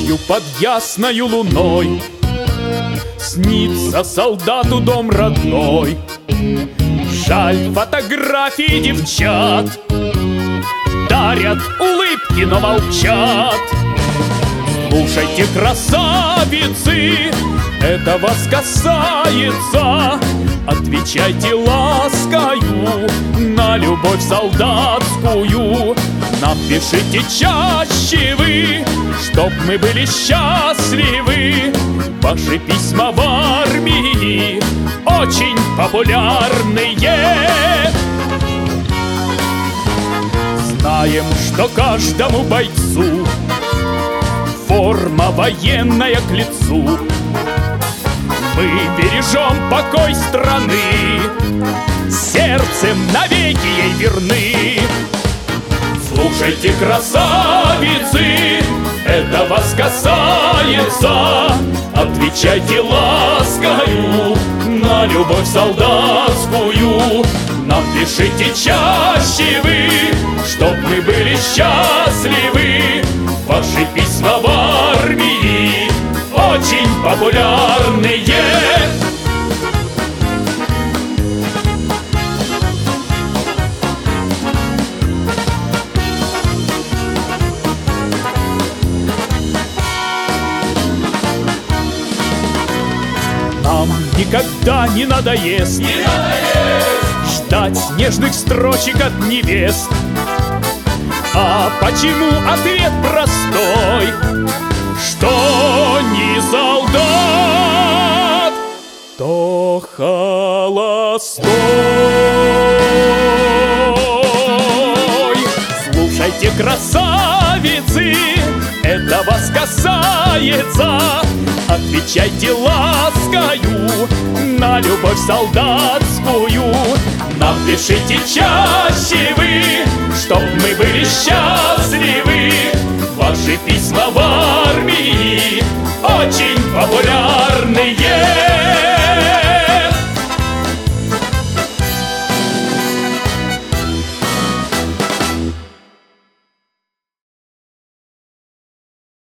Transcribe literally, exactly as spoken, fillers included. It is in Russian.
Ночью под ясною луной снится солдату дом родной. Жаль, фотографии девчат дарят улыбки, но молчат. Слушайте, красавицы, это вас касается. Отвечайте ласкою на любовь солдатскую. Напишите чаще вы, чтоб мы были счастливы. Ваши письма в армии очень популярные. Знаем, что каждому бойцу форма военная к лицу. Мы бережем покой страны, сердцем навеки ей верны. Слушайте, красавицы, это вас касается. Отвечайте ласкою на любовь солдатскую. Напишите чаще вы, чтоб мы были счастливы. Ваши письма в армии очень популярные. Нам никогда не надоест, не надоест ждать нежных строчек от невест. А почему ответ простой, что не солдат, то холостой? Слушайте, красавицы, это вас касается. Отвечайте ласкою на любовь солдатскую. Напишите чаще вы, чтоб мы были счастливы. Ваши письма в армии очень популярны.